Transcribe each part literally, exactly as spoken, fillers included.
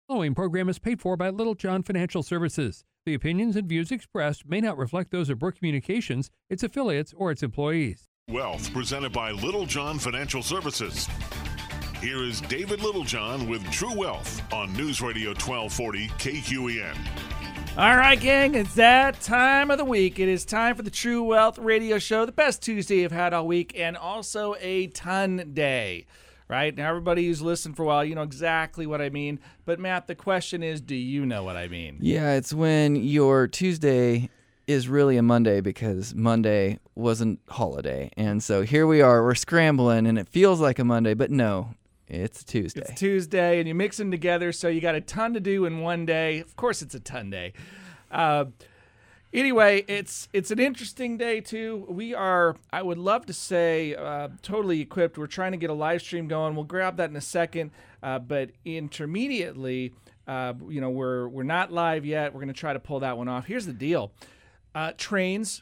The following program is paid for by Little John Financial Services. The opinions and views expressed may not reflect those of Brook Communications, its affiliates, or its employees. Wealth presented by Little John Financial Services. Here is David Littlejohn with True Wealth on News Radio twelve forty K Q E N. All right, gang, it's that time of the week. It is time for the True Wealth Radio Show, the best Tuesday you've had all week, and also a ton day. Right? Now, everybody who's listened for a while, you know exactly what I mean. But, Matt, the question is, do you know what I mean? Yeah, it's when your Tuesday is really a Monday because Monday wasn't holiday. And so here we are, we're scrambling, and it feels like a Monday, but no, it's Tuesday. It's Tuesday, and you mix them together, so you got a ton to do in one day. Of course it's a ton day. Uh, Anyway, it's it's an interesting day, too. We are, I would love to say, uh, totally equipped. We're trying to get a live stream going. We'll grab that in a second. Uh, but intermediately, uh, you know, we're we're not live yet. We're going to try to pull that one off. Here's the deal. Uh, trains.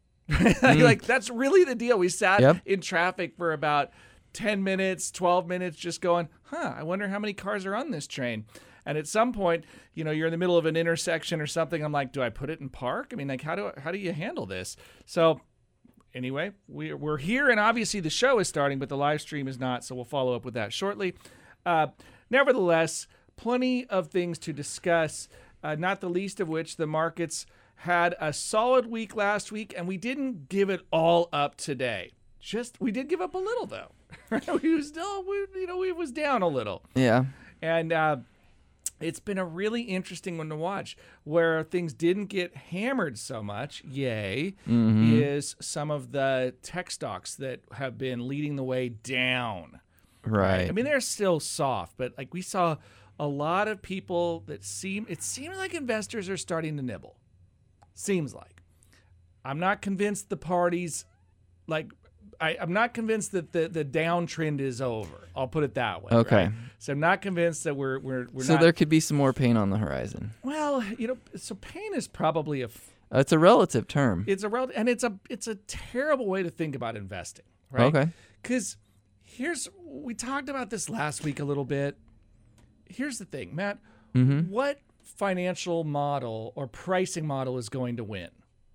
mm. Like, that's really the deal. We sat yep. in traffic for about ten minutes, twelve minutes, just going, huh, I wonder how many cars are on this train. And at some point, you know, you're in the middle of an intersection or something. I'm like, do I put it in park? I mean, like, how do how do you handle this? So anyway, we're, we're here, and obviously the show is starting, but the live stream is not, so we'll follow up with that shortly. Uh, nevertheless, plenty of things to discuss, uh, not the least of which the markets had a solid week last week, and we didn't give it all up today. Just we did give up a little, though. we was still, we, you know, we was down a little. Yeah. And uh it's been a really interesting one to watch. Where things didn't get hammered so much, yay, mm-hmm. is some of the tech stocks that have been leading the way down. Right. I mean, they're still soft, but like we saw a lot of people that seem, it seems like investors are starting to nibble. Seems like. I'm not convinced the parties, like, I, I'm not convinced that the, the downtrend is over. I'll put it that way. Okay. Right? So I'm not convinced that we're we're we're so not. So there could be some more pain on the horizon. Well, you know, so pain is probably a. F- uh, it's a relative term. It's a relative, and it's a it's a terrible way to think about investing, right? Okay. Because here's we talked about this last week a little bit. Here's the thing, Matt. Mm-hmm. What financial model or pricing model is going to win?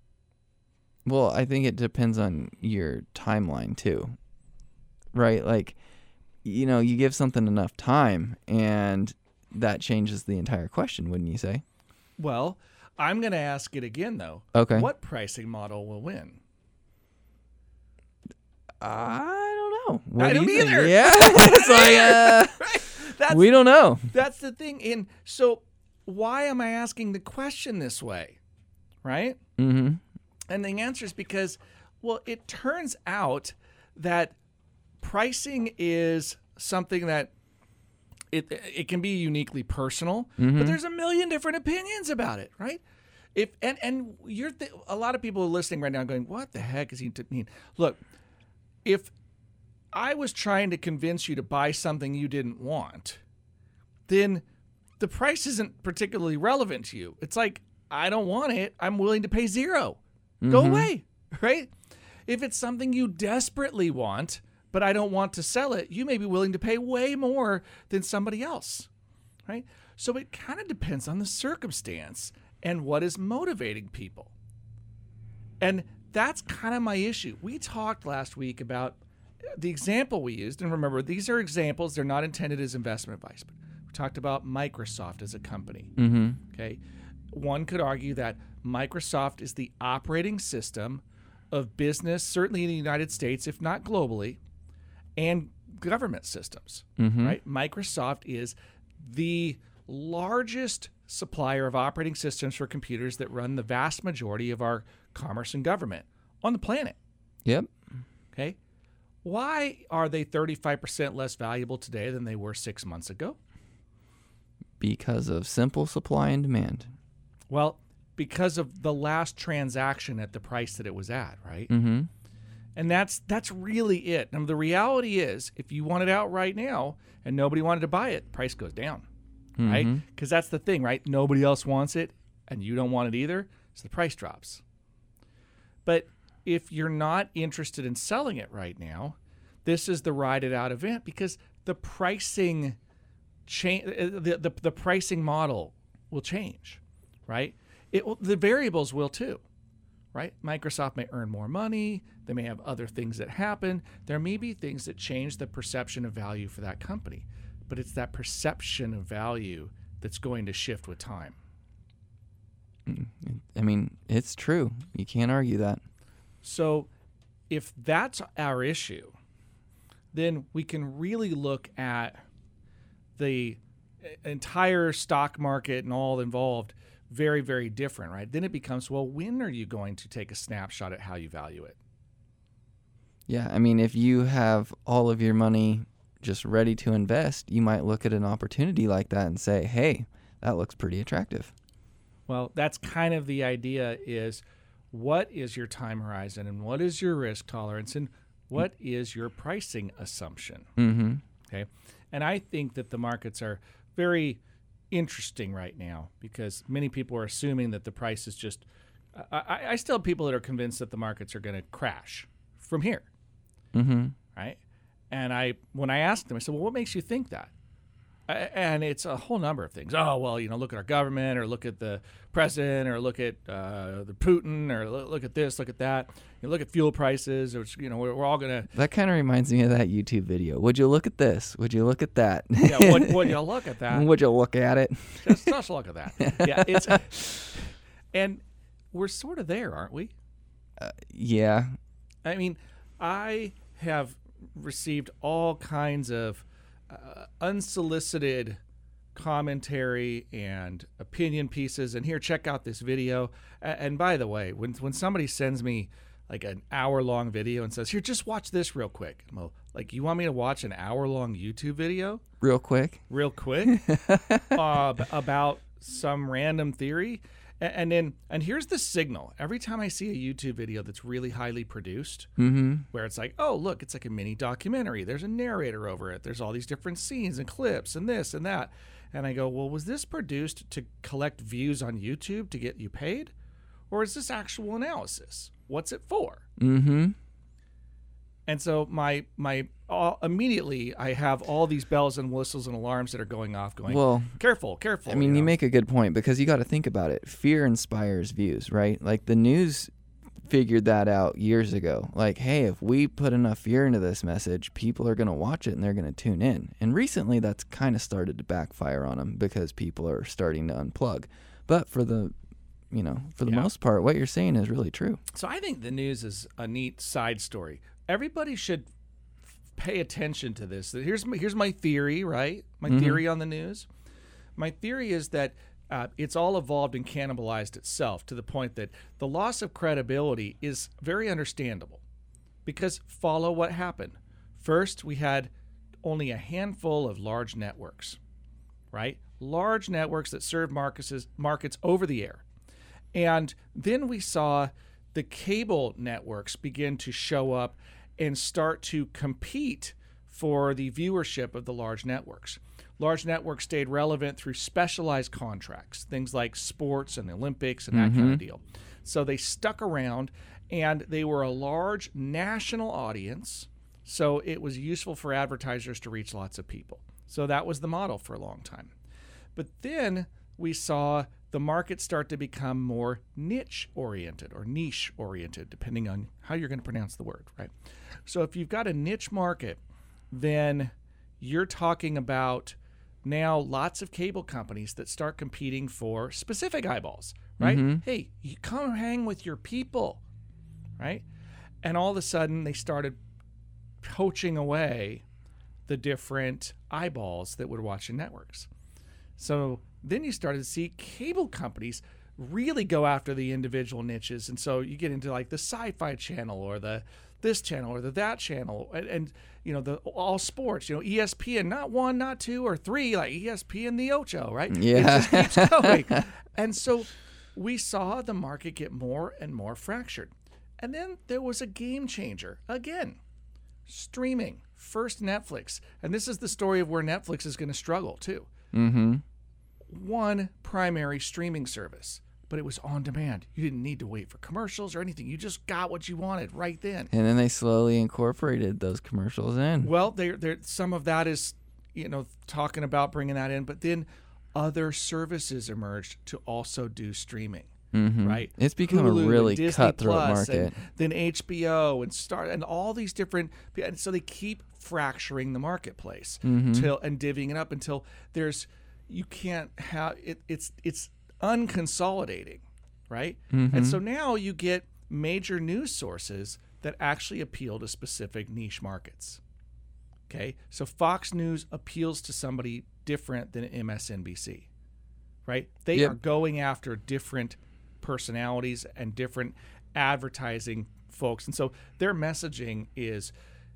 Well, I think it depends on your timeline, too, right? Like, you know, you give something enough time, and that changes the entire question, wouldn't you say? Well, I'm going to ask it again, though. Okay. What pricing model will win? I don't know. What I do don't you think? either. Yeah. It's like, uh, right? That's, we don't know. That's the thing. And so why am I asking the question this way, right? Mm-hmm. And the answer is because, well, it turns out that pricing is something that it it can be uniquely personal, mm-hmm. but there's a million different opinions about it, right? If and and you're th- a lot of people are listening right now going, what the heck is he t- mean? Look, if I was trying to convince you to buy something you didn't want, then the price isn't particularly relevant to you. It's like, I don't want it. I'm willing to pay zero. Go mm-hmm. away, right? If it's something you desperately want, but I don't want to sell it, you may be willing to pay way more than somebody else, right? So it kind of depends on the circumstance and what is motivating people. And that's kind of my issue. We talked last week about the example we used, and remember, these are examples. They're not intended as investment advice, but we talked about Microsoft as a company, mm-hmm. okay? One could argue that Microsoft is the operating system of business, certainly in the United States, if not globally, and government systems, mm-hmm. right? Microsoft is the largest supplier of operating systems for computers that run the vast majority of our commerce and government on the planet. Yep. Okay. Why are they thirty-five percent less valuable today than they were six months ago? Because of simple supply and demand. Well, because of the last transaction at the price that it was at, right? Mm-hmm. And that's that's really it. Now, the reality is, if you want it out right now and nobody wanted to buy it, price goes down, mm-hmm. right? Because that's the thing, right? Nobody else wants it, and you don't want it either, so the price drops. But if you're not interested in selling it right now, this is the ride it out event because the pricing change. The, the the pricing model will change, right? It will, the variables will too, right? Microsoft may earn more money. They may have other things that happen. There may be things that change the perception of value for that company, but it's that perception of value that's going to shift with time. I mean, it's true. You can't argue that. So if that's our issue, then we can really look at the entire stock market and all involved very, very different, right? Then it becomes, well, when are you going to take a snapshot at how you value it? Yeah, I mean, if you have all of your money just ready to invest, you might look at an opportunity like that and say, hey, that looks pretty attractive. Well, that's kind of the idea is what is your time horizon and what is your risk tolerance and what is your pricing assumption? Mm-hmm. Okay. And I think that the markets are very interesting right now because many people are assuming that the price is just, I, I still have people that are convinced that the markets are going to crash from here. Mm-hmm. Right. And I, when I asked them, I said, well, what makes you think that? And it's a whole number of things. Oh, well, you know, look at our government or look at the president or look at uh, the Putin or look at this, look at that. You look at fuel prices, which, you know, we're, we're all going to. That kind of reminds me of that YouTube video. Would you look at this? Would you look at that? Yeah, would, would you look at that? Would you look at it? Just, just look at that. Yeah, it's, and we're sort of there, aren't we? Uh, yeah. I mean, I have received all kinds of Uh, unsolicited commentary and opinion pieces. And here, check out this video. And, and by the way, when when somebody sends me like an hour long video and says, "Here, just watch this real quick," I'm all, like, you want me to watch an hour long YouTube video Real quick? real quick uh, about some random theory? And, and then, and here's the signal. Every time I see a YouTube video that's really highly produced, Mm-hmm. where it's like, oh, look, it's like a mini documentary. There's a narrator over it. There's all these different scenes and clips and this and that. And I go, well, was this produced to collect views on YouTube to get you paid? Or is this actual analysis? What's it for? Mm-hmm. And so my my uh, immediately I have all these bells and whistles and alarms that are going off going, Well, careful, careful. I mean, you you know? make a good point because you got to think about it. Fear inspires views, right? Like the news figured that out years ago. Like, hey, if we put enough fear into this message, people are going to watch it and they're going to tune in. And recently that's kind of started to backfire on them because people are starting to unplug. But for the, you know, for the Yeah. most part, what you're saying is really true. So I think the news is a neat side story. Everybody should pay attention to this. Here's my, here's my theory, right? My Mhm. theory on the news. My theory is that uh, it's all evolved and cannibalized itself to the point that the loss of credibility is very understandable. Because follow what happened. First, we had only a handful of large networks, right? Large networks that serve markets, markets over the air. And then we saw the cable networks begin to show up and start to compete for the viewership of the large networks. Large networks stayed relevant through specialized contracts, things like sports and the Olympics and that kind of deal. So they stuck around, and they were a large national audience, so it was useful for advertisers to reach lots of people. So that was the model for a long time. But then we saw the market start to become more niche-oriented or niche-oriented, depending on how you're going to pronounce the word, right? So if you've got a niche market, then you're talking about now lots of cable companies that start competing for specific eyeballs, right? Mhm. Hey, you come hang with your people, right? And all of a sudden, they started poaching away the different eyeballs that would watch the networks. So then you started to see cable companies really go after the individual niches. And so you get into like the Sci-Fi channel or the this channel or the that channel and, and you know, the all sports, you know, E S P N, not one, not two or three, like E S P N the Ocho, right? Yeah. It just keeps going. And so we saw the market get more and more fractured. And then there was a game changer again. Streaming. First Netflix. And this is the story of where Netflix is going to struggle too. Mm-hmm. One primary streaming service, but it was on demand. You didn't need to wait for commercials or anything. You just got what you wanted right then. And then they slowly incorporated those commercials in. Well, there, there, some of that is you know, talking about bringing that in, but then other services emerged to also do streaming. Mm-hmm. Right, it's become Hulu a really Disney cutthroat Plus, market. And then H B O and Star and all these different, and so they keep fracturing the marketplace mm-hmm. till and divvying it up until there's you can't have it. It's it's unconsolidating, right? Mm-hmm. And so now you get major news sources that actually appeal to specific niche markets. Okay, so Fox News appeals to somebody different than M S N B C, right? They Yep. are going after different personalities and different advertising folks, and so their messaging is,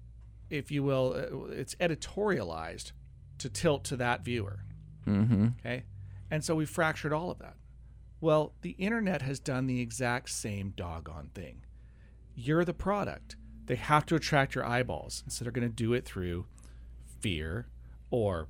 if you will, it's editorialized to tilt to that viewer. Mm-hmm. Okay, and so we fractured all of that. Well, the internet has done the exact same doggone thing. You're the product. They have to attract your eyeballs, and so they're going to do it through fear or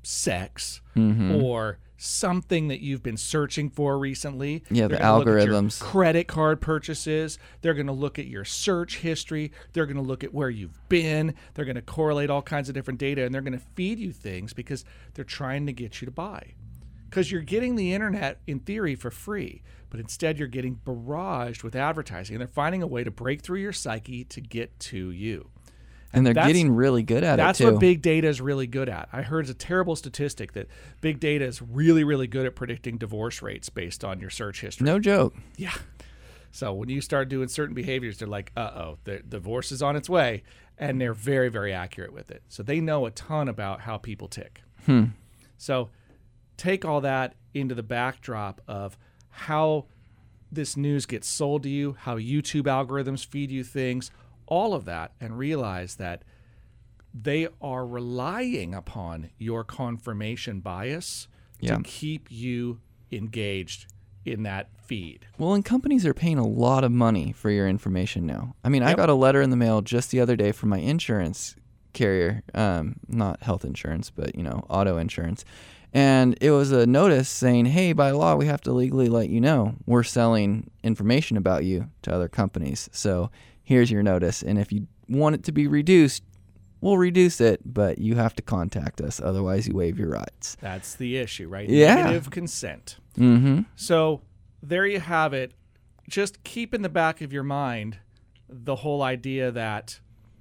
sex Mm-hmm. or something that you've been searching for recently. Yeah, They're the gonna look at your algorithms. credit card purchases. They're going to look at your search history. They're going to look at where you've been. They're going to correlate all kinds of different data, and they're going to feed you things because they're trying to get you to buy. Because you're getting the internet, in theory, for free, but instead you're getting barraged with advertising, and they're finding a way to break through your psyche to get to you. And they're That's- getting really good at it, That's too. what big data is really good at. I heard it's a terrible statistic that big data is really, really good at predicting divorce rates based on your search history. No joke. Yeah. So when you start doing certain behaviors, they're like, uh-oh, the divorce is on its way, and they're very, very accurate with it. So they know a ton about how people tick. Hmm. So take all that into the backdrop of how this news gets sold to you, how YouTube algorithms feed you things, all of that, and realize that they are relying upon your confirmation bias Yeah. to keep you engaged in that feed. Well, and companies are paying a lot of money for your information now. I mean, I Yep. got a letter in the mail just the other day from my insurance carrier, um, not health insurance, but, you know, auto insurance. And it was a notice saying, hey, by law, we have to legally let you know we're selling information about you to other companies. So here's your notice. And if you want it to be reduced, we'll reduce it, but you have to contact us. Otherwise, you waive your rights. That's the issue, right? Yeah. Negative consent. Mm-hmm. So there you have it. Just keep in the back of your mind the whole idea that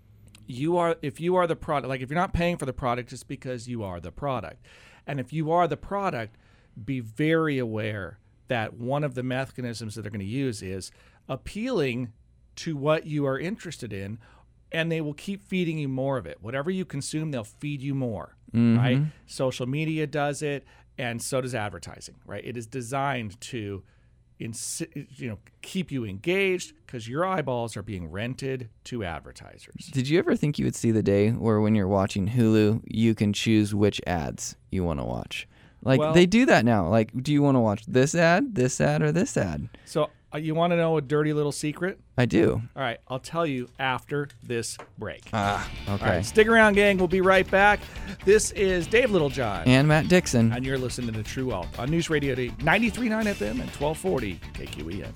you are, if you are the product, like if you're not paying for the product, it's because you are the product. And if you are the product, be very aware that one of the mechanisms that they're going to use is appealing to what you are interested in, and they will keep feeding you more of it. Whatever you consume, they'll feed you more, Mm-hmm. right? Social media does it, and so does advertising, right? It is designed to insi- you know, keep you engaged because your eyeballs are being rented to advertisers. Did you ever think you would see the day where when you're watching Hulu, you can choose which ads you want to watch? Like, Well- they do that now. Like, do you want to watch this ad, this ad, or this ad? So uh, you want to know a dirty little secret? I do. All right, I'll tell you after this break. Ah, okay. All right, stick around, gang. We'll be right back. This is Dave Littlejohn, And Matt Dixon. and you're listening to True Wealth on News Radio ninety-three point nine F M and twelve forty K Q E N.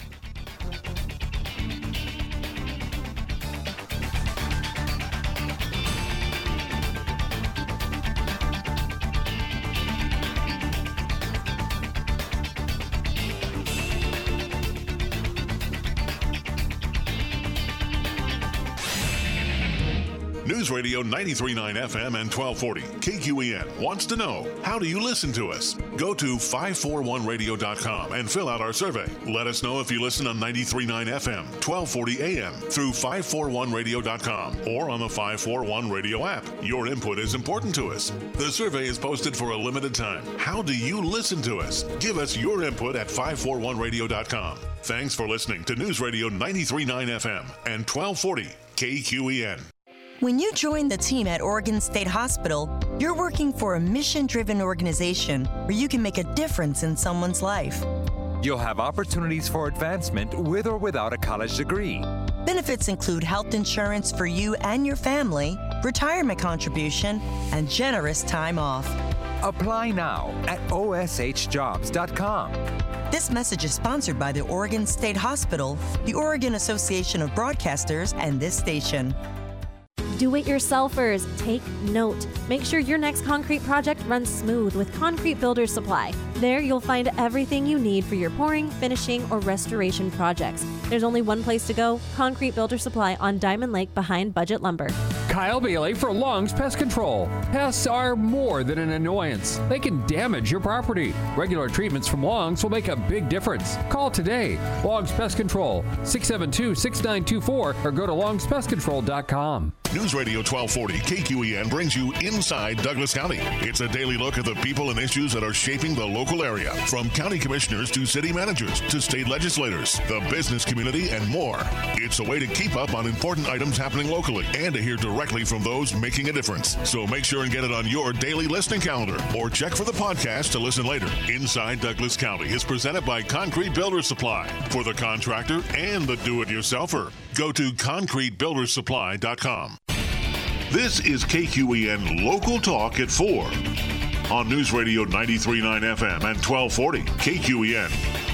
News Radio ninety-three point nine F M and twelve forty K Q E N wants to know, how do you listen to us? Go to five forty-one radio dot com and fill out our survey. Let us know if you listen on ninety-three point nine F M, twelve forty A M through five forty-one radio dot com or on the five forty-one Radio app. Your input is important to us. The survey is posted for a limited time. How do you listen to us? Give us your input at five forty-one radio dot com. Thanks for listening to News Radio ninety-three point nine F M and twelve forty K Q E N. When you join the team at Oregon State Hospital, you're working for a mission-driven organization where you can make a difference in someone's life. You'll have opportunities for advancement with or without a college degree. Benefits include health insurance for you and your family, retirement contribution, and generous time off. Apply now at O S H jobs dot com. This message is sponsored by the Oregon State Hospital, the Oregon Association of Broadcasters, and this station. Do-it-yourselfers, take note. Make sure your next concrete project runs smooth with Concrete Builder Supply. There you'll find everything you need for your pouring, finishing, or restoration projects. There's only one place to go, Concrete Builder Supply on Diamond Lake behind Budget Lumber. Kyle Bailey for Long's Pest Control. Pests are more than an annoyance. They can damage your property. Regular treatments from Long's will make a big difference. Call today. Long's Pest Control, six seven two, six nine two four, or go to longs pest control dot com. News Radio twelve forty K Q E N brings you Inside Douglas County. It's a daily look at the people and issues that are shaping the local area, from county commissioners to city managers to state legislators, the business community, and more. It's a way to keep up on important items happening locally and to hear directly from those making a difference. So make sure and get it on your daily listening calendar or check for the podcast to listen later. Inside Douglas County is presented by Concrete Builder Supply. For the contractor and the do-it-yourselfer, go to concrete builder supply dot com. This is K Q E N Local Talk at four on News Radio ninety-three point nine F M and twelve forty K Q E N.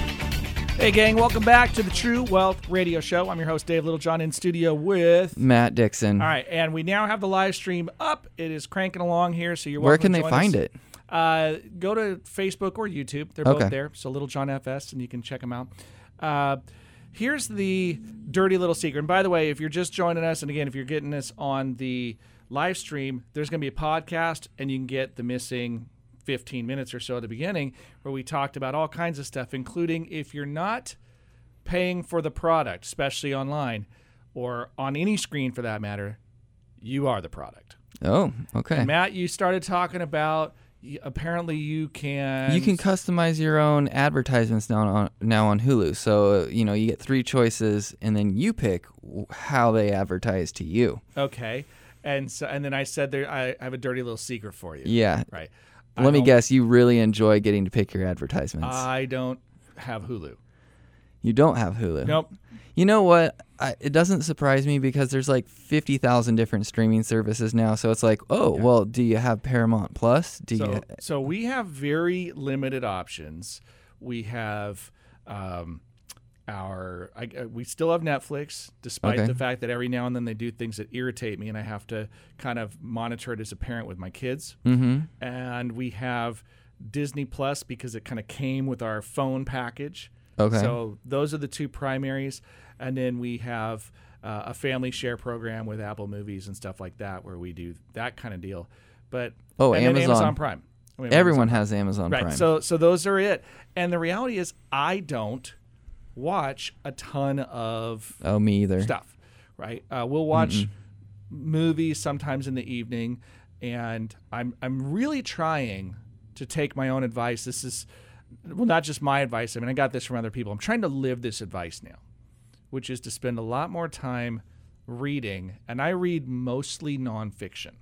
Hey, gang, welcome back to the True Wealth Radio Show. I'm your host, Dave Littlejohn, in studio with Matt Dixon. All right, and we now have the live stream up. It is cranking along here, so you're welcome Where can to they join find us. it? Uh, go to Facebook or YouTube. They're Okay. both there, so Little John F S, and you can check them out. Uh, here's the dirty little secret. And by the way, if you're just joining us, and again, if you're getting us on the live stream, there's going to be a podcast, and you can get the missing fifteen minutes or so at the beginning where we talked about all kinds of stuff, including if you're not paying for the product, especially online or on any screen for that matter, you are the product. Oh, okay. And Matt, you started talking about y- apparently you can You can customize your own advertisements now on now on Hulu. So, uh, you know, you get three choices, and then you pick w- how they advertise to you. Okay. And so and then I said there I have a dirty little secret for you. Yeah. Right. I Let me don't- guess, you really enjoy getting to pick your advertisements. I don't have Hulu. you don't have Hulu. Nope. You know what? I, it doesn't surprise me because there's like fifty thousand different streaming services now. So it's like, oh, Yeah. well, do you have Paramount Plus? Do So, you? so we have very limited options. We have um, our I, uh, we still have Netflix, despite Okay. the fact that every now and then they do things that irritate me, and I have to kind of monitor it as a parent with my kids. Mm-hmm. And we have Disney Plus because it kind of came with our phone package. Okay. So those are the two primaries, and then we have uh, a family share program with Apple Movies and stuff like that, where we do that kind of deal. But Oh, and then Amazon. Amazon Prime. We have Everyone Amazon has Amazon Right. Prime. So so those are it. And the reality is I don't watch a ton of oh, me either. stuff, right? Uh, we'll watch movies sometimes in the evening, and I'm I'm really trying to take my own advice. This is well, not just my advice. I mean, I got this from other people. I'm trying to live this advice now, which is to spend a lot more time reading, and I read mostly nonfiction.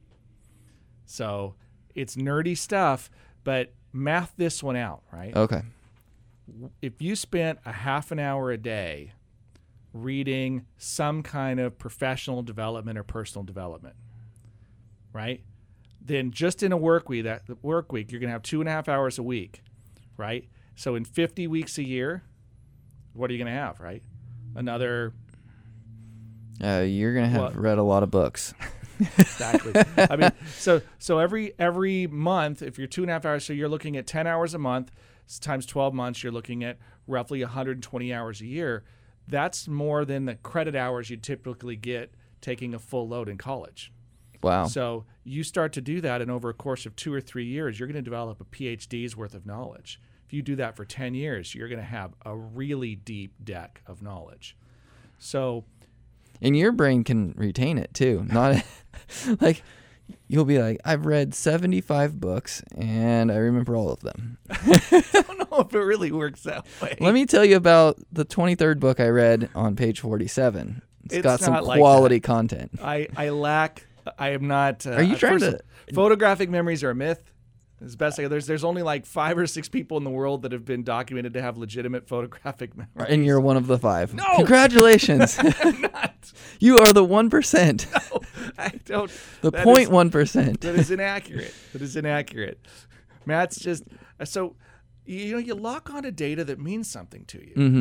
So it's nerdy stuff, but math this one out, right? Okay. If you spent a half an hour a day reading some kind of professional development or personal development, right? Then just in a work week, that work week, you're going to have two and a half hours a week, right? So in fifty weeks a year, what are you going to have, right? Another Uh, you're gonna have What? read a lot of books. exactly. I mean, so so every every month, if you're two and a half hours, so you're looking at ten hours a month times twelve months, you're looking at roughly one hundred twenty hours a year. That's more than the credit hours you typically get taking a full load in college. Wow. So you start to do that, and over a course of two or three years, you're going to develop a PhD's worth of knowledge. If you do that for ten years, you're going to have a really deep deck of knowledge. So And your brain can retain it too. Not like you'll be like, I've read seventy-five books and I remember all of them. I don't know if it really works that way. Let me tell you about the twenty-third book I read on page forty-seven. It's, It's got some not like quality content. I, I lack. I am not. Uh, Are you trying first, to- Photographic memories are a myth. As best I there's there's only like five or six people in the world that have been documented to have legitimate photographic memories. And you're one of the five. No! Congratulations. I'm not. You are the one percent. No, I don't. The that point is- one percent. That is inaccurate. That is inaccurate. Matt's just so you know you lock onto data that means something to you, Mm-hmm.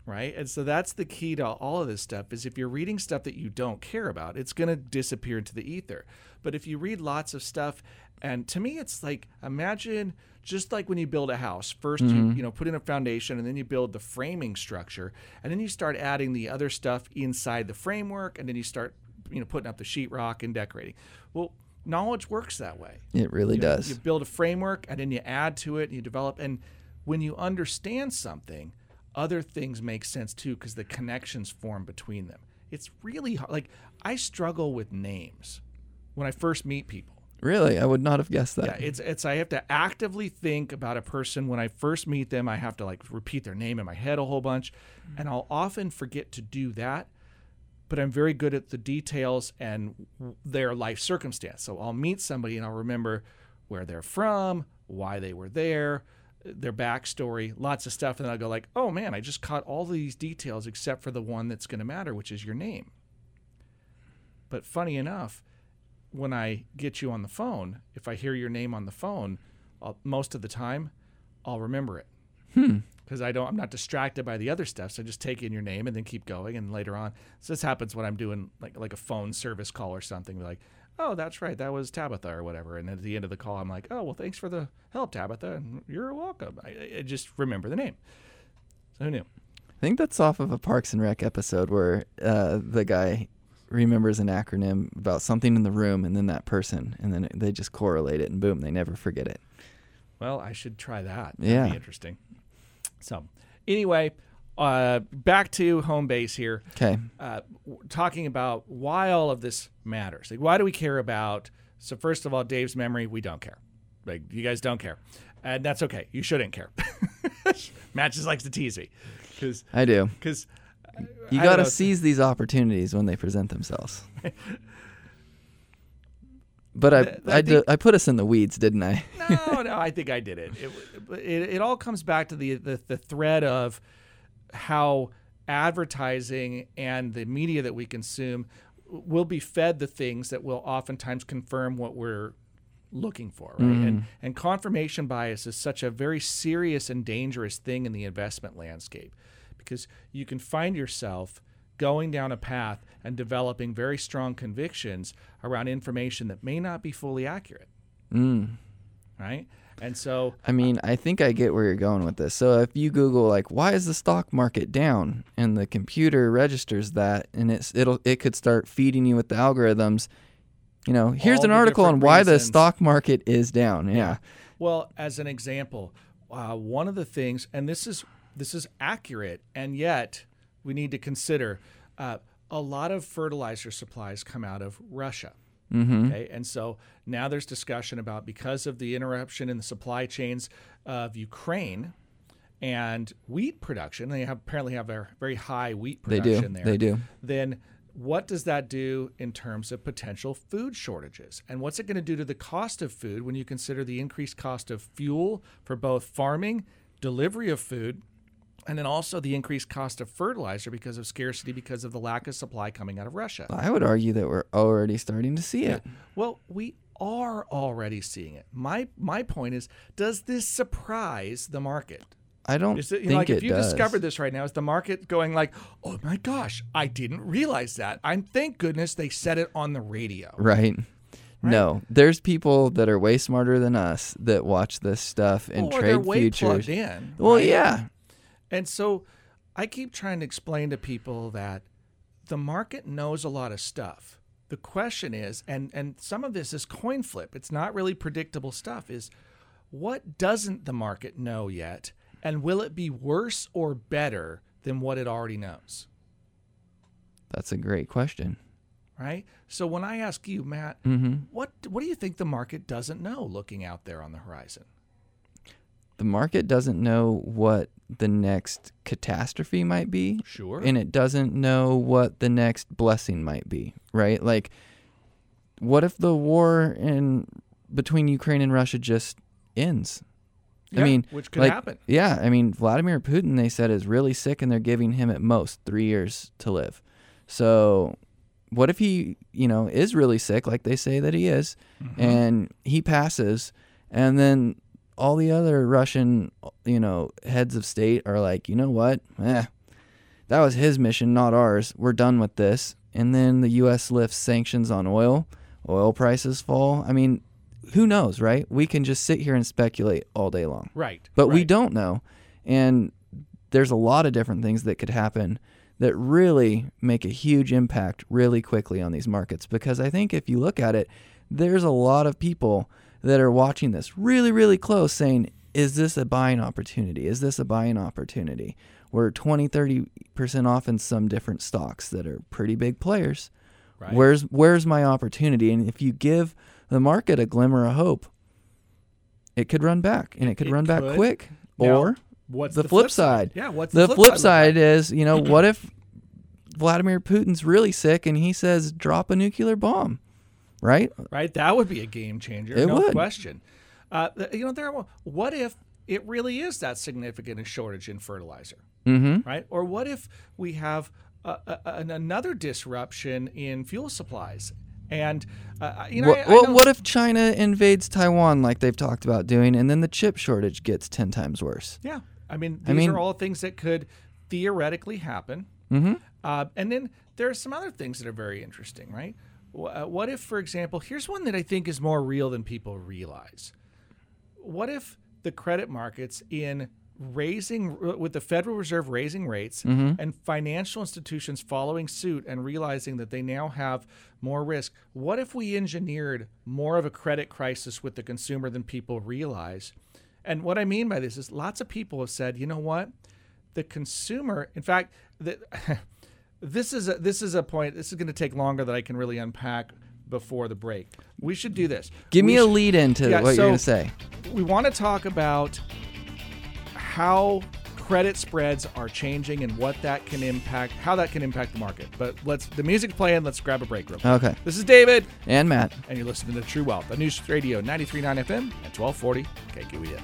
right? And so that's the key to all of this stuff is if you're reading stuff that you don't care about, it's going to disappear into the ether. But if you read lots of stuff, and to me, it's like, imagine just like when you build a house, first Mm-hmm. you, you know, put in a foundation and then you build the framing structure and then you start adding the other stuff inside the framework and then you start, you know, putting up the sheetrock and decorating. Well, knowledge works that way. It really You know, does. You build a framework and then you add to it and you develop. And when you understand something, other things make sense too because the connections form between them. It's really hard. Like, I struggle with names when I first meet people. Really? I would not have guessed that. Yeah, it's it's I have to actively think about a person when I first meet them. I have to like repeat their name in my head a whole bunch, and I'll often forget to do that. But I'm very good at the details and their life circumstance. So I'll meet somebody and I'll remember where they're from, why they were there, their backstory, lots of stuff, and then I'll go like, oh man, I just caught all these details except for the one that's going to matter, which is your name. But funny enough, when I get you on the phone, if I hear your name on the phone, I'll, most of the time, I'll remember it. Hmm. Because I don't, I'm not distracted by the other stuff, so I just take in your name and then keep going. And later on, so this happens when I'm doing like like a phone service call or something. Like, oh, that's right, that was Tabitha or whatever. And then at the end of the call, I'm like, oh, well, thanks for the help, Tabitha, and you're welcome. I, I just remember the name. So who knew? I think that's off of a Parks and Rec episode where uh, the guy remembers an acronym about something in the room and then that person, and then they just correlate it, and boom, they never forget it. Well, I should try that. That'd Yeah. be interesting. So anyway, uh, back to home base here. Okay. Uh, w- talking about why all of this matters. Like, why do we care about? So first of all, Dave's memory, we don't care. Like, you guys don't care, and that's okay. You shouldn't care. Matt just likes to tease me because I do. because You got to seize these opportunities when they present themselves. But I, I I, think- d- I put us in the weeds, didn't I? No, no, I think I did it. It, it, it all comes back to the, the, the thread of how advertising and the media that we consume will be fed the things that will oftentimes confirm what we're looking for, right? And, and confirmation bias is such a very serious and dangerous thing in the investment landscape because you can find yourself going down a path and developing very strong convictions around information that may not be fully accurate. Mm. Right? And so, I mean, I think I get where you're going with this. So if you Google like, why is the stock market down, and the computer registers that, and it's it'll it could start feeding you with the algorithms. You know, here's All an the article on different why the reasons. stock market is down. Yeah. well, as an example, uh, one of the things, and this is this is accurate, and yet we need to consider uh, a lot of fertilizer supplies come out of Russia. Mm-hmm. Okay, and so now there's discussion about because of the interruption in the supply chains of Ukraine and wheat production, they have apparently have a very high wheat They production do. there. They do. Then what does that do in terms of potential food shortages? And what's it going to do to the cost of food when you consider the increased cost of fuel for both farming, delivery of food, and then also the increased cost of fertilizer because of scarcity because of the lack of supply coming out of Russia? I would argue that we're already starting to see it. Well, we are already seeing it. My my point is, does this surprise the market? I don't Is it, you think know, like it if you does. discovered this right now, is the market going like, oh my gosh, I didn't realize that. I'm thank goodness they said it on the radio. Right. No, there's people that are way smarter than us that watch this stuff and Or trade they're way futures. plugged in. Well, right? yeah. And so I keep trying to explain to people that the market knows a lot of stuff. The question is, and, and some of this is coin flip, it's not really predictable stuff, is what doesn't the market know yet? And will it be worse or better than what it already knows? That's a great question. Right? So when I ask you, Matt, Mm-hmm. what what do you think the market doesn't know looking out there on the horizon? The market doesn't know what the next catastrophe might be. Sure. And it doesn't know what the next blessing might be, right? Like, what if the war in between Ukraine and Russia just ends? Yeah, I mean, which could like, happen. Yeah, I mean, Vladimir Putin, they said, is really sick, and they're giving him at most three years to live. So, what if he, you know, is really sick, like they say that he is, Mm-hmm. and he passes, and then all the other Russian, you know, heads of state are like, you know what, eh, that was his mission, not ours. We're done with this. And then the U S lifts sanctions on oil. Oil prices fall. I mean, who knows, right? We can just sit here and speculate all day long. Right. But right. we don't know. And there's a lot of different things that could happen that really make a huge impact really quickly on these markets. Because I think if you look at it, there's a lot of people that are watching this really, really close saying, is this a buying opportunity? Is this a buying opportunity? We're twenty, thirty percent off in some different stocks that are pretty big players. Right. Where's where's my opportunity? And if you give the market a glimmer of hope, it could run back, and it could it run could. back quick. Now, or what's the, the flip, flip side? side? Yeah, what's the, the flip, flip side side is, you know, what if Vladimir Putin's really sick and he says drop a nuclear bomb, right? Right, that would be a game changer. It no would. question. Uh, you know, there. What if it really is that significant a shortage in fertilizer? Mm-hmm. Right, or what if we have a, a, an, another disruption in fuel supplies? And uh, you know, what, I, I know what if China invades Taiwan like they've talked about doing, and then the chip shortage gets ten times worse? Yeah, I mean, these I mean, are all things that could theoretically happen. Mm-hmm. Uh, and then there are some other things that are very interesting, right? Uh, what if, for example, here's one that I think is more real than people realize. What if the credit markets, in raising, with the Federal Reserve raising rates mm-hmm. and financial institutions following suit and realizing that they now have more risk, what if we engineered more of a credit crisis with the consumer than people realize? And what I mean by this is lots of people have said, you know what? The consumer, in fact, the, this is a, this is a point, this is going to take longer than I can really unpack before the break. We should do this. Give we me a should, lead into yeah, what so you're going to say. We want to talk about how credit spreads are changing and what that can impact, how that can impact the market. But let's, the music playing, let's grab a break real quick. Okay. This is David. And Matt. And you're listening to True Wealth on News Radio ninety-three point nine F M at twelve forty K Q E N.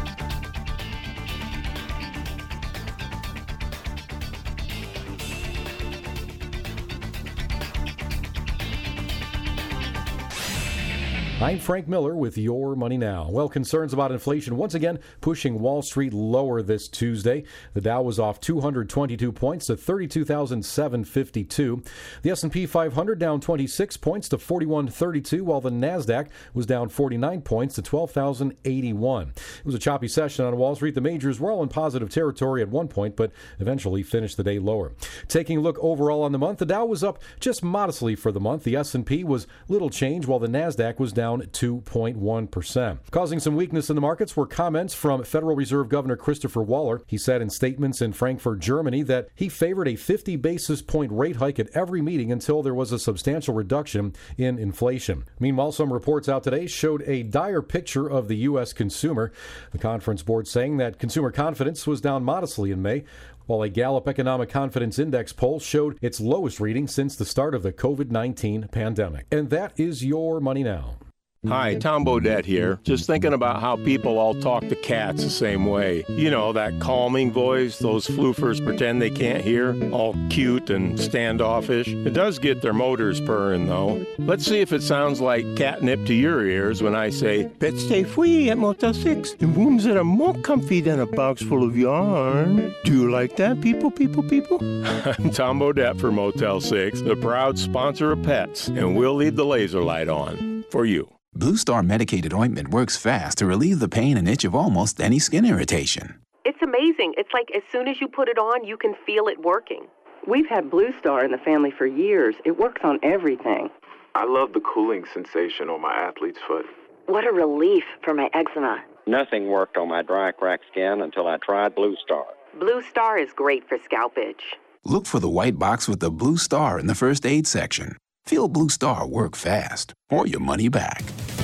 I'm Frank Miller with Your Money Now. Well, concerns about inflation once again pushing Wall Street lower this Tuesday. The Dow was off two hundred twenty-two points to thirty-two thousand seven hundred fifty-two. The S and P five hundred down twenty-six points to forty-one thirty-two, while the NASDAQ was down forty-nine points to twelve thousand eighty-one. It was a choppy session on Wall Street. The majors were all in positive territory at one point, but eventually finished the day lower. Taking a look overall on the month, the Dow was up just modestly for the month. The S and P was little change, while the NASDAQ was down two point one percent. Causing some weakness in the markets were comments from Federal Reserve Governor Christopher Waller. He said in statements in Frankfurt, Germany, that he favored a fifty basis point rate hike at every meeting until there was a substantial reduction in inflation. Meanwhile, some reports out today showed a dire picture of the U S consumer. The conference board saying that consumer confidence was down modestly in May, while a Gallup Economic Confidence Index poll showed its lowest reading since the start of the covid nineteen pandemic. And that is Your Money Now. Hi, Tom Bodette here. Just thinking about how people all talk to cats the same way. You know, that calming voice those floofers pretend they can't hear, all cute and standoffish. It does get their motors purring, though. Let's see if it sounds like catnip to your ears when I say, pets stay free at Motel six in rooms that are more comfy than a box full of yarn. Do you like that, people, people, people? I'm Tom Bodette for Motel six, the proud sponsor of pets, and we'll leave the laser light on for you. Blue Star medicated ointment works fast to relieve the pain and itch of almost any skin irritation. It's amazing. It's like as soon as you put it on, you can feel it working. We've had Blue Star in the family for years. It works on everything. I love the cooling sensation on my athlete's foot. What a relief for my eczema. Nothing worked on my dry, cracked skin until I tried Blue Star. Blue Star is great for scalp itch. Look for the white box with the Blue Star in the first aid section. Feel Blue Star work fast, or your money back.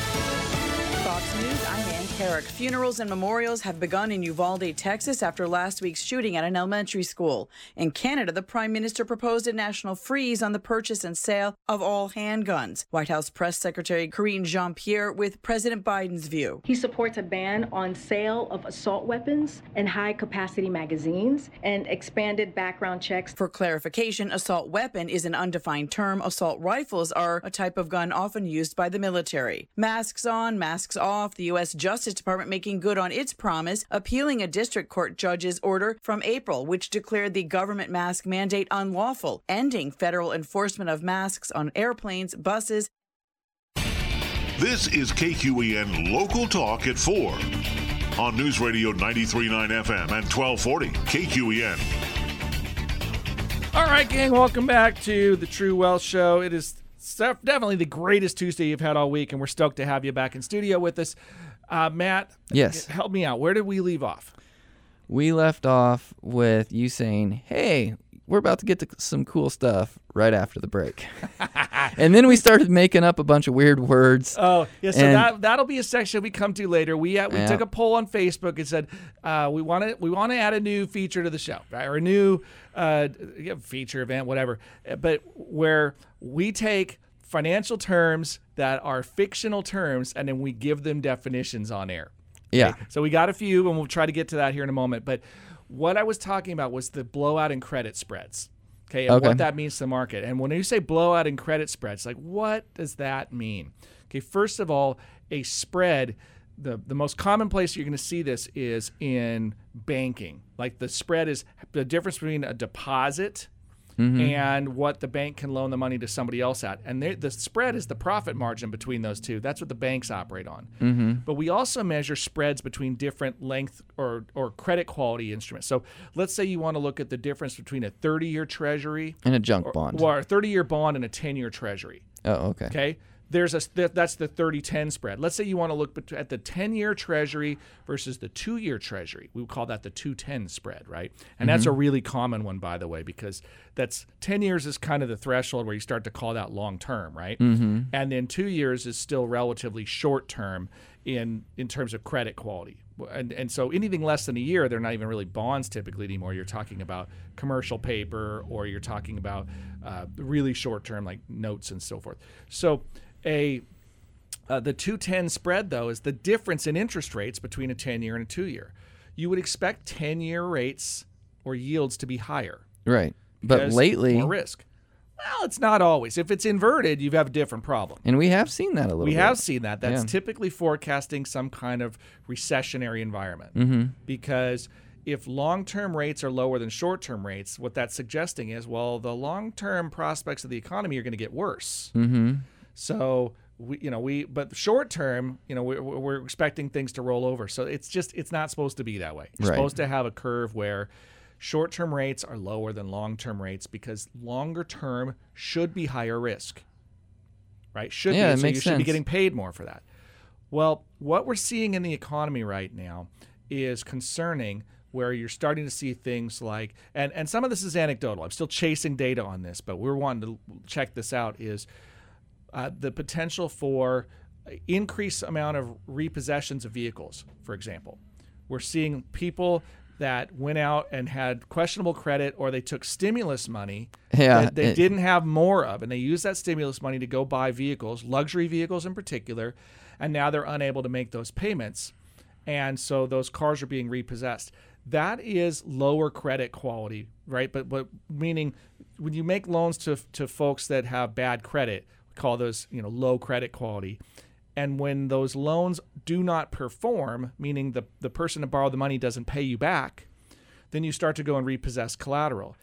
Fox News, I'm Ann Carrick. Funerals and memorials have begun in Uvalde, Texas, after last week's shooting at an elementary school. In Canada, the Prime Minister proposed a national freeze on the purchase and sale of all handguns. White House Press Secretary Karine Jean-Pierre with President Biden's view. He supports a ban on sale of assault weapons and high-capacity magazines and expanded background checks. For clarification, assault weapon is an undefined term. Assault rifles are a type of gun often used by the military. Masks on, masks off. The U S Justice Department making good on its promise, appealing a district court judge's order from April, which declared the government mask mandate unlawful, ending federal enforcement of masks on airplanes, buses. This is K Q E N Local Talk at four on News Radio ninety-three point nine F M and twelve forty K Q E N. All right, gang, welcome back to the True Wealth Show. It is definitely the greatest Tuesday you've had all week, and we're stoked to have you back in studio with us. Uh, Matt, yes, help me out. Where did we leave off? We left off with you saying, hey, we're about to get to some cool stuff right after the break. And then we started making up a bunch of weird words. Oh, yeah, so and, that, that'll be a section we come to later. We uh, we yeah. took a poll on Facebook and said uh, we want to we want to add a new feature to the show, right? Or a new uh, feature, event, whatever, but where we take financial terms that are fictional terms and then we give them definitions on air. Yeah. Okay? So we got a few, and we'll try to get to that here in a moment. But what I was talking about was the blowout in credit spreads, okay, and okay. what that means to the market. And when you say blowout in credit spreads, like what does that mean? Okay, first of all, a spread, the, the most common place you're going to see this is in banking. Like the spread is the difference between a deposit mm-hmm. and what the bank can loan the money to somebody else at. And the spread is the profit margin between those two. That's what the banks operate on. Mm-hmm. But we also measure spreads between different length or, or credit quality instruments. So let's say you want to look at the difference between a thirty-year treasury and a junk or, bond. Or a thirty-year bond and a ten-year treasury. Oh, okay. Okay? There's a that's the thirty ten spread. Let's say you want to look at the ten-year treasury versus the two-year treasury. We would call that the two ten spread, right? And mm-hmm. that's a really common one, by the way, because that's ten years is kind of the threshold where you start to call that long-term, right? Mm-hmm. And then two years is still relatively short-term in in terms of credit quality. And and so anything less than a year, they're not even really bonds typically anymore. You're talking about commercial paper, or you're talking about uh, really short-term like notes and so forth. So A uh, the two ten spread, though, is the difference in interest rates between a ten-year and a two-year. You would expect ten-year rates or yields to be higher. Right. But lately, more risk. Well, it's not always. If it's inverted, you have a different problem. And we have seen that a little we bit. We have seen that. That's yeah. typically forecasting some kind of recessionary environment. Mm-hmm. Because if long-term rates are lower than short-term rates, what that's suggesting is, well, the long-term prospects of the economy are going to get worse. Mm-hmm. So, we, you know, we, but short term, you know, we're, we're expecting things to roll over. So it's just, it's not supposed to be that way. You're right. supposed to have a curve where short-term rates are lower than long-term rates because longer term should be higher risk, right? Should yeah, be. It So makes you should sense. be getting paid more for that. Well, what we're seeing in the economy right now is concerning, where you're starting to see things like, and, and some of this is anecdotal. I'm still chasing data on this, but we're wanting to check this out, is Uh, the potential for increased amount of repossessions of vehicles, for example. We're seeing people that went out and had questionable credit, or they took stimulus money yeah, that they it, didn't have more of, and they used that stimulus money to go buy vehicles, luxury vehicles in particular, and now they're unable to make those payments, and so those cars are being repossessed. That is lower credit quality, right? But but meaning when you make loans to to folks that have bad credit, call those, you know, low credit quality. And when those loans do not perform, meaning the, the person that borrowed the money doesn't pay you back, then you start to go and repossess collateral.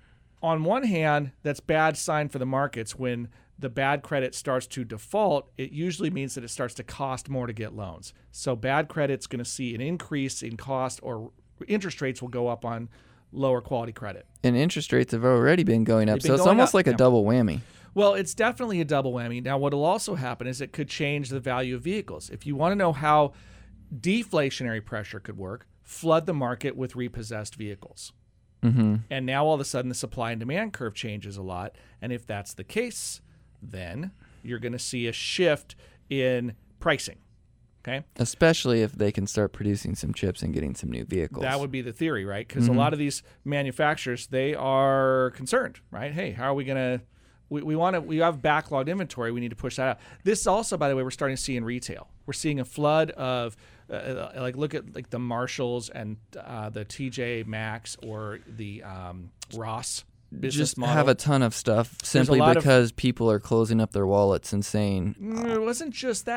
On one hand, that's bad sign for the markets. When the bad credit starts to default, it usually means that it starts to cost more to get loans. So bad credit's going to see an increase in cost, or interest rates will go up on lower quality credit. And interest rates have already been going up, They've so been it's going almost up. like a Yeah. double whammy. Well, it's definitely a double whammy. Now, what will also happen is it could change the value of vehicles. If you want to know how deflationary pressure could work, flood the market with repossessed vehicles. Mm-hmm. And now all of a sudden the supply and demand curve changes a lot. And if that's the case, then you're going to see a shift in pricing. Okay? Especially if they can start producing some chips and getting some new vehicles. That would be the theory, right? Because mm-hmm. a lot of these manufacturers, they are concerned, right? Hey, how are we going to, we, we want to, we have backlogged inventory. We need to push that out. This also, by the way, we're starting to see in retail. We're seeing a flood of, uh, like, look at like the Marshalls and uh, the T J Maxx or the um, Ross business Just model. have a ton of stuff simply lot because of, people are closing up their wallets and saying, mm, it wasn't just that.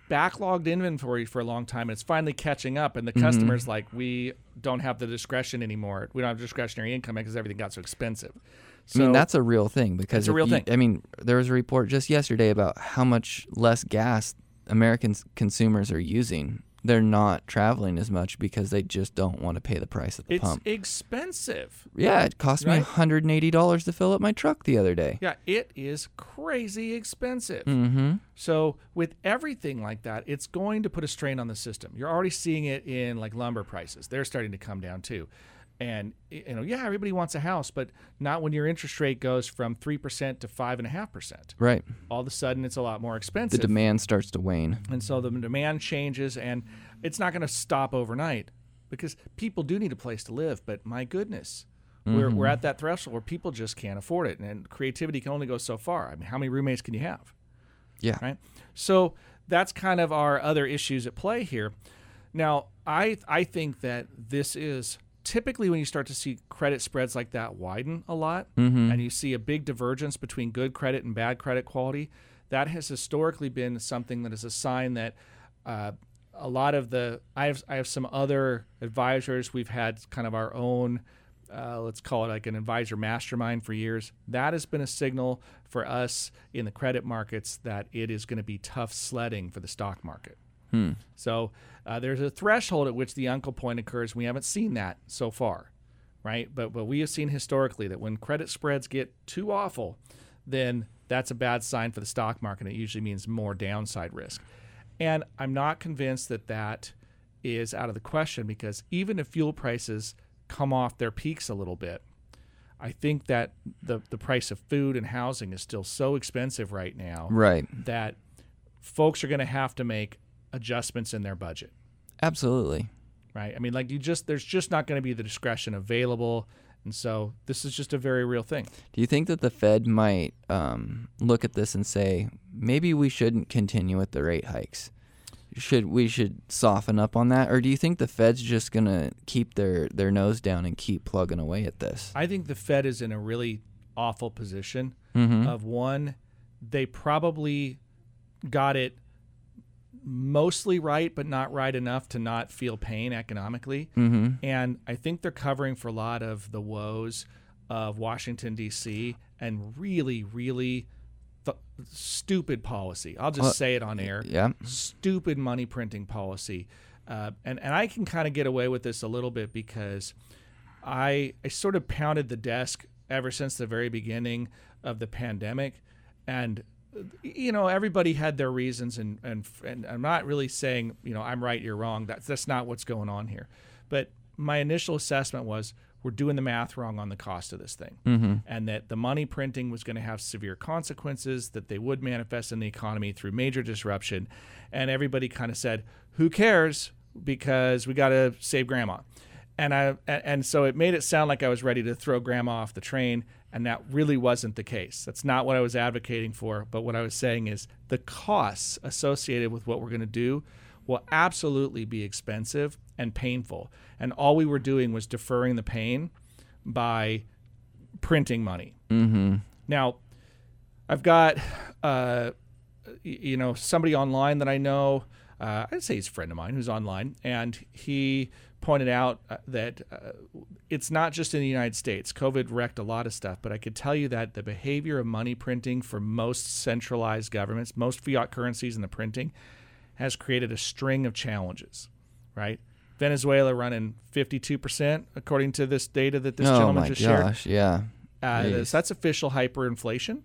backlogged inventory for a long time, and it's finally catching up, and the Mhm. customer's like, we don't have the discretion anymore. We don't have discretionary income because everything got so expensive. So I mean, that's a real thing because it's a if real you- thing. I mean, there was a report just yesterday about how much less gas American s- consumers are using. They're not traveling as much because they just don't want to pay the price at the it's pump. expensive. Yeah, it cost me right? one hundred eighty dollars to fill up my truck the other day. Yeah, it is crazy expensive. Mm-hmm. So with everything like that, it's going to put a strain on the system. You're already seeing it in like lumber prices. They're starting to come down too. And you know, yeah, everybody wants a house, but not when your interest rate goes from three percent to five and a half percent. Right. All of a sudden, it's a lot more The expensive. demand starts to wane. And so the demand changes, and it's not going to stop overnight because people do need a place to live. But my goodness, we're Mhm. we're at that threshold where people just can't afford it, and creativity can only go so far. I mean, how many roommates can you have? Yeah. Right. So that's kind of our other issues at play here. Now, I I think that this is typically when you start to see credit spreads like that widen a lot, Mhm. and you see a big divergence between good credit and bad credit quality. That has historically been something that is a sign that uh, a lot of the I have I have some other advisors. We've had kind of our own, uh, let's call it like an advisor mastermind for years. That has been a signal for us in the credit markets that it is going to be tough sledding for the stock market. Hmm. So uh, there's a threshold at which the uncle point occurs. We haven't seen that so far, right? But but we have seen historically that when credit spreads get too awful, then that's a bad sign for the stock market. It usually means more downside risk. And I'm not convinced that that is out of the question because even if fuel prices come off their peaks a little bit, I think that the the price of food and housing is still so expensive right now Right. that folks are going to have to make adjustments in their budget. Absolutely. Right? I mean, like you just there's just not going to be the discretion available, and so this is just a very real thing. Do you think that the Fed might um, look at this and say maybe we shouldn't continue with the rate hikes? Should we should soften up on that, or do you think the Fed's just gonna keep their, their nose down and keep plugging away at this? I think the Fed is in a really awful position Mhm. of one, they probably got it mostly right, but not right enough to not feel pain economically. Mhm. And I think they're covering for a lot of the woes of Washington, D C and really, really th- stupid policy. I'll just Uh, say it on air. yeah. Stupid money printing policy. Uh, and, and I can kind of get away with this a little bit because I, I sort of pounded the desk ever since the very beginning of the pandemic. And you know, everybody had their reasons, and, and and I'm not really saying, you know, I'm right, you're wrong. That's that's not what's going on here. But my initial assessment was we're doing the math wrong on the cost of this thing, Mhm. and that the money printing was going to have severe consequences, that they would manifest in the economy through major disruption, and everybody kind of said, "Who cares?" Because we got to save grandma. And I and so it made it sound like I was ready to throw grandma off the train, and that really wasn't the case. That's not what I was advocating for, but what I was saying is the costs associated with what we're going to do will absolutely be expensive and painful. And all we were doing was deferring the pain by printing money. Mm-hmm. Now, I've got uh, y- you know somebody online that I know. Uh, I'd say he's a friend of mine who's online, and he pointed out uh, that uh, it's not just in the United States. COVID wrecked a lot of stuff, but I could tell you that the behavior of money printing for most centralized governments, most fiat currencies in the printing, has created a string of challenges, right? Venezuela running fifty-two percent, according to this data that this oh gentleman my just gosh, shared. yeah. Uh, Jeez. that's, that's official hyperinflation.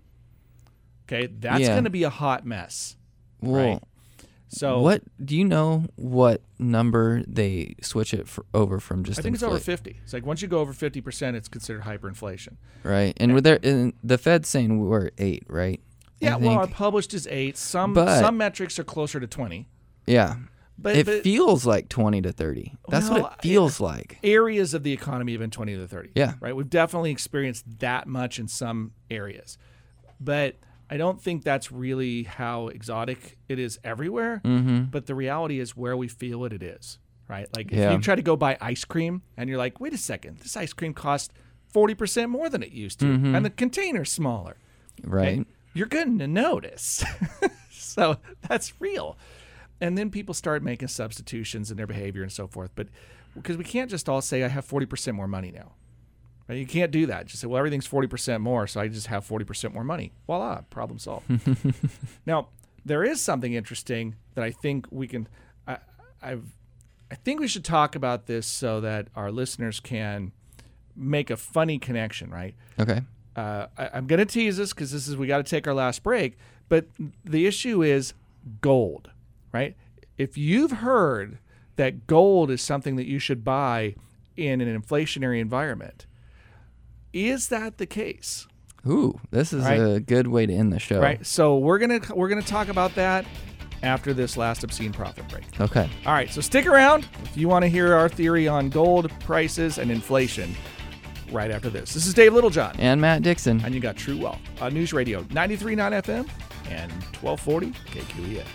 Okay, that's Yeah. going to be a hot mess, Well, right? So what do you know? What number they switch it for, over from just? I think it's over inflate- fifty. It's like once you go over fifty percent, it's considered hyperinflation. Right, and with there, and the Fed's saying we're at eight, right? I Yeah, well, our think. published is eight. Some But- some metrics are closer to twenty. Yeah, But- it but- feels like twenty to thirty. That's Well, what it feels like. Areas of the economy have been twenty to thirty. Yeah. Right. We've definitely experienced that much in some areas, but I don't think that's really how exotic it is everywhere. Mhm. But the reality is where we feel it, it is. Right. Like if Yeah. you try to go buy ice cream and you're like, wait a second, this ice cream costs forty percent more than it used to, Mhm. and the container's smaller. Right. You're going to notice. So that's real. and then people start making substitutions in their behavior and so forth. But because we can't just all say I have forty percent more money now. Right? You can't do that. Just say, well, everything's forty percent more, so I just have forty percent more money. Voila, problem solved. Now, there is something interesting that I think we can. I, I've. I think we should talk about this so that our listeners can make a funny connection, right? Okay. Uh, I, I'm going to tease this because this is we got to take our last break. But the issue is gold, right? If you've heard that gold is something that you should buy in an inflationary environment, is that the case? Ooh, this is right? a good way to end the show. Right. So we're gonna we're gonna talk about that after this last obscene profit break. Okay. All right. So stick around if you want to hear our theory on gold prices and inflation. Right after this. This is Dave Littlejohn. And Matt Dixon. And you got True Wealth on News Radio ninety-three point nine F M and twelve forty K Q E N.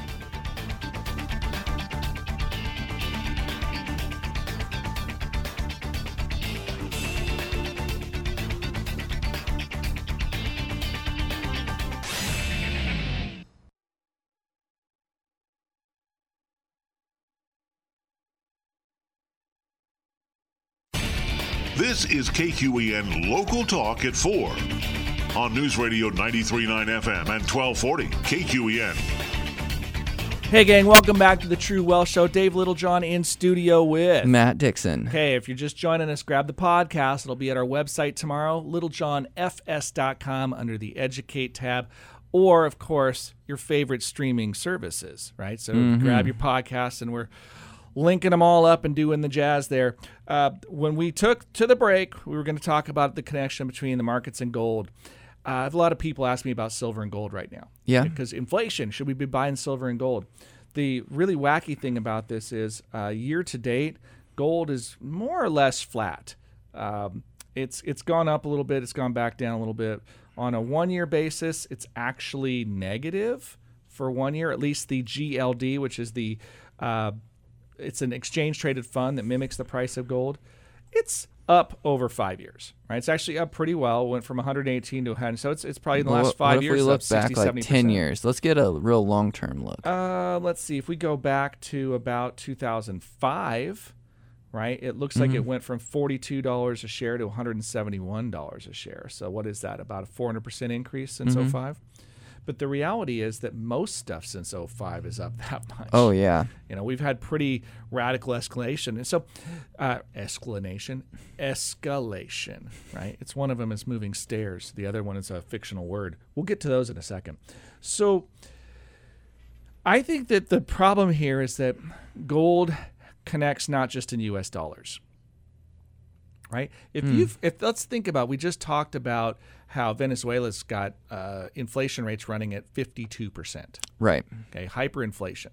This is K Q E N Local Talk at four on News Radio ninety-three point nine F M and twelve forty K Q E N. Hey, gang, welcome back to the True Wealth Show. Dave Littlejohn in studio with Matt Dixon. Okay, if you're just joining us, grab the podcast. It'll be at our website tomorrow, littlejohn f s dot com under the Educate tab, or, of course, your favorite streaming services, right? So Mhm. grab your podcast, and we're linking them all up and doing the jazz there. Uh, when we took to the break, we were going to talk about the connection between the markets and gold. Uh, I have a lot of people ask me about silver and gold right now. Yeah. Because inflation, should we be buying silver and gold? The really wacky thing about this is uh, year to date, gold is more or less flat. Um, it's it's gone up a little bit. It's gone back down a little bit. On a one-year basis, it's actually negative for one year, at least the G L D, which is the uh, it's an exchange-traded fund that mimics the price of gold. It's up over five years, right? It's actually up pretty well. Went from one hundred eighteen to one hundred. So it's it's probably in the Well, last five what years. if we look up sixty, back like seventy percent. ten years? Let's get a real long-term look. Uh, let's see. If we go back to about two thousand five, right? It looks like Mhm. it went from forty-two dollars a share to one hundred seventy-one dollars a share. So what is that? About a four hundred percent increase since Mhm. oh five? But the reality is that most stuff since oh five is up that much. Oh, yeah. You know, we've had pretty radical escalation. And so, uh, escalation, escalation, right? It's one of them is moving stairs. The other one is a fictional word. We'll get to those in a second. So I think that the problem here is that gold connects not just in U S dollars. Right? If Hmm. you've, if let's think about, we just talked about how Venezuela's got uh, inflation rates running at fifty-two percent. Right. Okay, hyperinflation.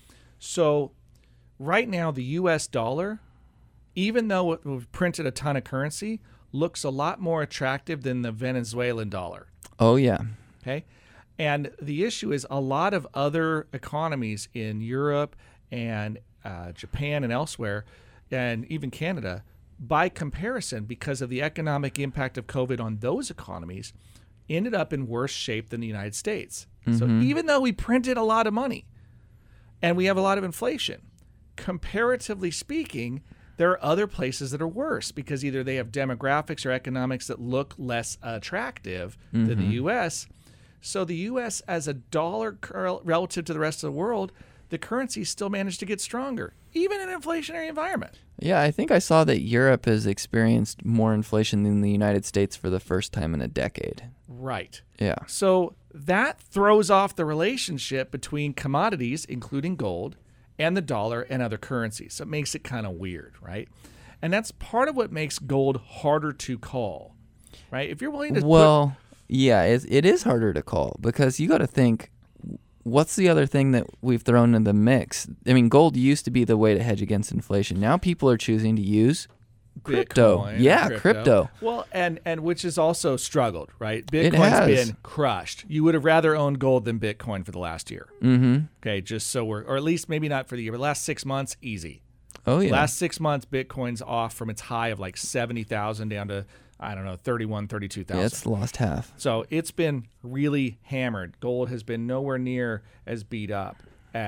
So right now, the U S dollar, even though it- we've printed a ton of currency, looks a lot more attractive than the Venezuelan dollar. Oh, yeah. Okay. And the issue is a lot of other economies in Europe and uh, Japan and elsewhere, and even Canada, by comparison, because of the economic impact of COVID on those economies, ended up in worse shape than the United States. So Mhm. even though we printed a lot of money and we have a lot of inflation, comparatively speaking, there are other places that are worse because either they have demographics or economics that look less attractive than the Mhm. U S. So the U S as a dollar cur- relative to the rest of the world, the currency still managed to get stronger, even in an inflationary environment. Yeah, I think I saw that Europe has experienced more inflation than the United States for the first time in a decade. Right. Yeah. So that throws off the relationship between commodities, including gold, and the dollar and other currencies. So it makes it kind of weird, right? And that's part of what makes gold harder to call, right? If you're willing to Well, yeah, it, it is harder to call because you got to think, what's the other thing that we've thrown in the mix? I mean, gold used to be the way to hedge against inflation. Now people are choosing to use crypto. Bitcoin, Yeah, crypto. Well, and and which has also struggled, right? It Bitcoin's has. been crushed. You would have rather owned gold than Bitcoin for the last year. Mhm. Okay, just so we're, or at least maybe not for the year, but last six months, easy. Oh, yeah. Last six months, Bitcoin's off from its high of like seventy thousand down to, I don't know, thirty-one, thirty-two thousand. Yeah, it's lost half. So it's been really hammered. Gold has been nowhere near as beat up as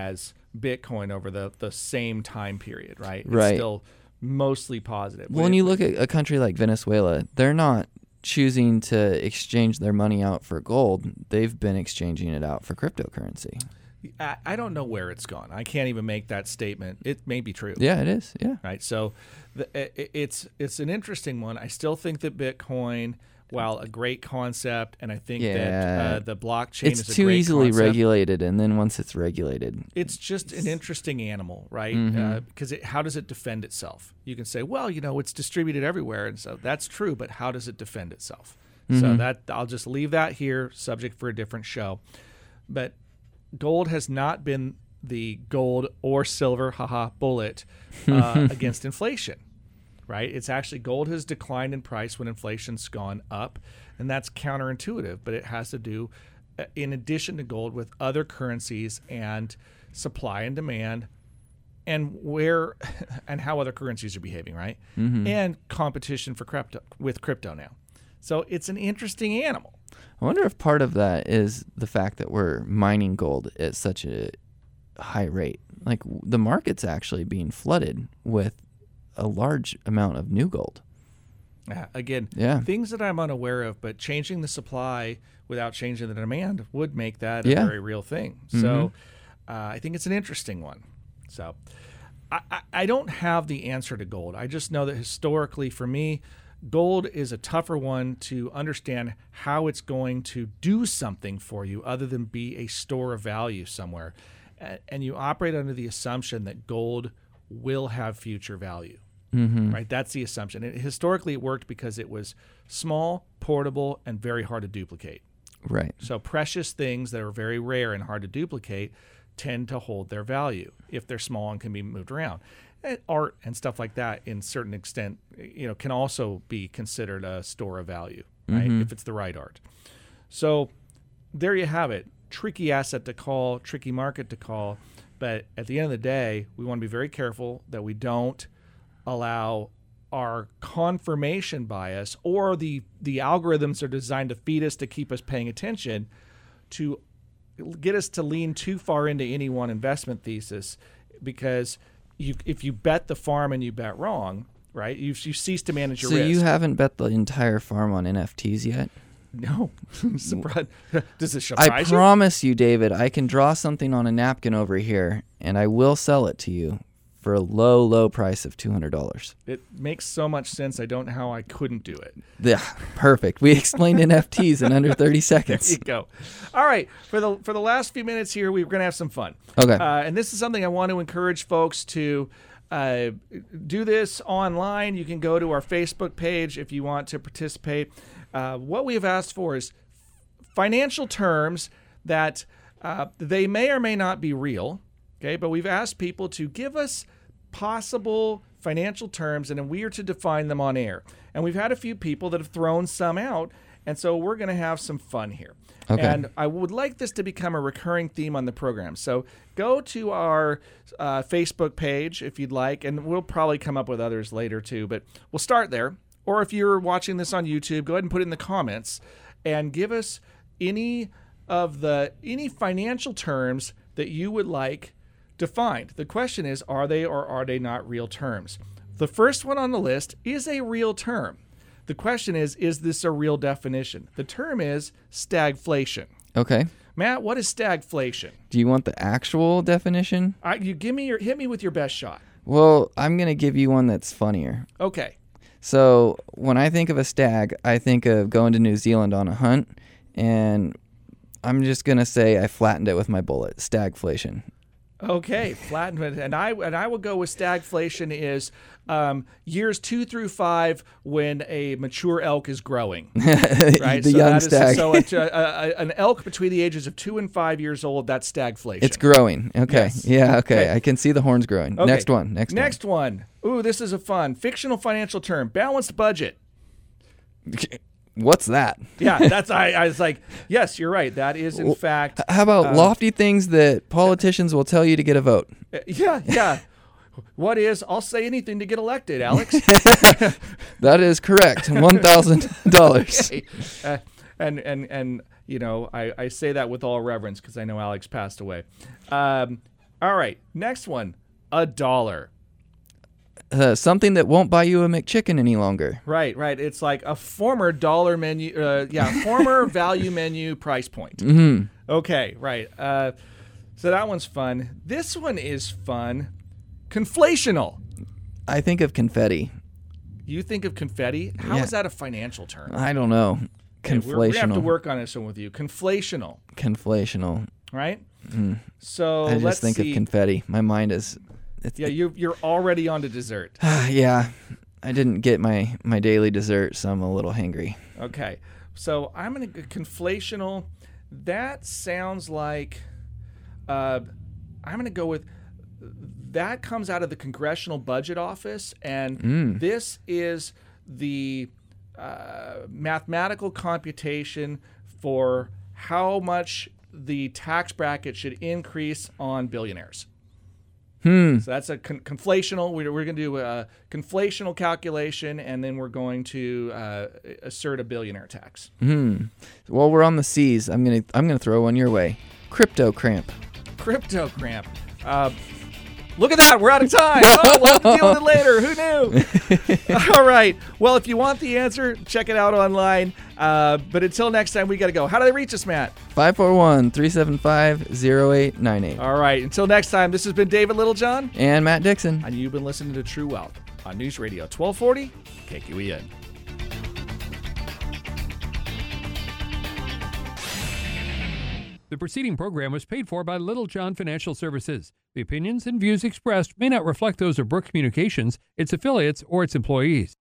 Bitcoin over the, the same time period, right? It's Right. still mostly positive. Well, when you look at a country like Venezuela, they're not choosing to exchange their money out for gold. They've been exchanging it out for cryptocurrency. I, I don't know where it's gone. I can't even make that statement. It may be true. Yeah, it is. Yeah. Right. So the, it, it's it's an interesting one. I still think that Bitcoin, while a great concept, and I think Yeah. that uh, the blockchain It's is a too great easily concept. regulated, and then once it's regulated, It's just an interesting animal, right? Mhm. Uh, because it, how does it defend itself? You can say, well, you know, it's distributed everywhere, and so that's true. But how does it defend itself? So Mhm. that I'll just leave that here, subject for a different show. But gold has not been the gold or silver, haha, bullet uh, against inflation, right? It's actually gold has declined in price when inflation's gone up, and that's counterintuitive, but it has to do, uh, in addition to gold, with other currencies and supply and demand, and where and how other currencies are behaving, right? Mhm. And competition for crypto with crypto now. So it's an interesting animal. I wonder if part of that is the fact that we're mining gold at such a high rate. Like w- the market's actually being flooded with a large amount of new gold. Uh, again, Yeah. things that I'm unaware of, but changing the supply without changing the demand would make that a Yeah. very real thing. So uh, I think it's an interesting one. So I, I, I don't have the answer to gold. I just know that historically, for me, gold is a tougher one to understand how it's going to do something for you other than be a store of value somewhere. A- And you operate under the assumption that gold will have future value. Mhm. Right? That's the assumption. And historically, it worked because it was small, portable, and very hard to duplicate. Right. So precious things that are very rare and hard to duplicate tend to hold their value if they're small and can be moved around. And art and stuff like that, in certain extent, you know, can also be considered a store of value, right? Mhm. If it's the right art. So there you have it. Tricky asset to call, tricky market to call. But at the end of the day, we want to be very careful that we don't allow our confirmation bias or the the algorithms are designed to feed us to keep us paying attention to get us to lean too far into any one investment thesis, because you if you bet the farm and you bet wrong, right? You you cease to manage your So risk. you haven't bet the entire farm on N F Ts yet? No. Surprise. Does it surprise I you? promise you, David, I can draw something on a napkin over here, and I will sell it to you for a low, low price of two hundred dollars. It makes so much sense. I don't know how I couldn't do it. Yeah, perfect. We explained N F Ts in under thirty seconds. There you go. All right, for the for the last few minutes here, we're going to have some fun. Okay. Uh, and this is something I want to encourage folks to uh, do this online. You can go to our Facebook page if you want to participate. Uh, what we have asked for is financial terms that uh, they may or may not be real. Okay, but we've asked people to give us possible financial terms, and then we are to define them on air. And we've had a few people that have thrown some out, and so we're going to have some fun here. Okay. And I would like this to become a recurring theme on the program. So go to our uh, Facebook page if you'd like, and we'll probably come up with others later too, but we'll start there. Or if you're watching this on YouTube, go ahead and put it in the comments and give us any of the any financial terms that you would like defined. The question is, are they or are they not real terms? The first one on the list is a real term. The question is, is this a real definition? The term is stagflation. Okay. Matt, what is stagflation? Do you want the actual definition? I, you give me your hit me with your best shot. Well, I'm going to give you one that's funnier. Okay. So when I think of a stag, I think of going to New Zealand on a hunt, and I'm just going to say I flattened it with my bullet. Stagflation. Okay, flattened, and I and I will go with stagflation is um, years two through five when a mature elk is growing. Right, The so young that is- stag. so a, a, a, an elk between the ages of two and five years old, that's stagflation. It's growing. Okay. Yes. Yeah, okay. Okay. I can see the horns growing. Okay. Next one. Next, Next one. Ooh, this is a fun fictional financial term. Balanced budget. one. What's that? Yeah, that's I, I was like, yes, you're right. That is in Well, fact. How about uh, lofty things that politicians will tell you to get a vote? Yeah, yeah. What is? I'll say anything to get elected, Alex. That is correct. One thousand dollars. Okay. Uh, and and and you know, I, I say that with all reverence because I know Alex passed away. Um, All right, next one, a dollar. Uh, something that won't buy you a McChicken any longer. Right, right. It's like a former dollar menu, uh, yeah, former value menu price point. Mm-hmm. Okay, right. Uh, so that one's fun. This one is fun. Conflational. I think of confetti. You think of confetti? How Yeah. is that a financial term? I don't know. Okay, Conflational. we're, we're gonna have to work on this one with you. Conflational. Conflational. Right? Mm. So I just let's think see. of confetti. My mind is. It's, Yeah, you're you're already on to dessert. yeah. I didn't get my, my daily dessert, so I'm a little hangry. Okay, so I'm gonna go conflational. That sounds like. Uh, I'm gonna go with. That comes out of the Congressional Budget Office, and Mm. this is the uh, mathematical computation for how much the tax bracket should increase on billionaires. Hmm. So that's a con- conflational. We're, we're going to do a conflational calculation, and then we're going to uh, assert a billionaire tax. Hmm. While we're on the C's, I'm gonna I'm gonna throw one your way. Crypto cramp. Crypto cramp. Uh, look at that. We're out of time. Oh, we'll have to deal with it later. Who knew? All right. Well, if you want the answer, check it out online. Uh, but until next time, we got to go. How do they reach us, Matt? five four one, three seven five, zero eight nine eight. All right. Until next time, this has been David Littlejohn. And Matt Dixon. And you've been listening to True Wealth on News Radio twelve forty K Q E N. The preceding program was paid for by Littlejohn Financial Services. The opinions and views expressed may not reflect those of Brooke Communications, its affiliates, or its employees.